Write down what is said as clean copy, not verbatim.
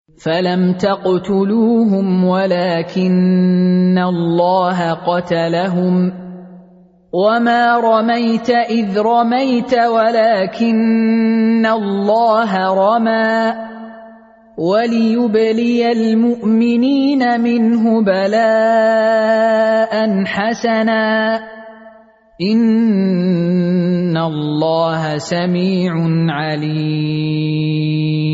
film تقتلوهم ولكن الله قتلهم وما رميت إذ رميت ولكن الله رمى وليبلي المؤمنين منه بلاء حسنا إن الله سميع عليم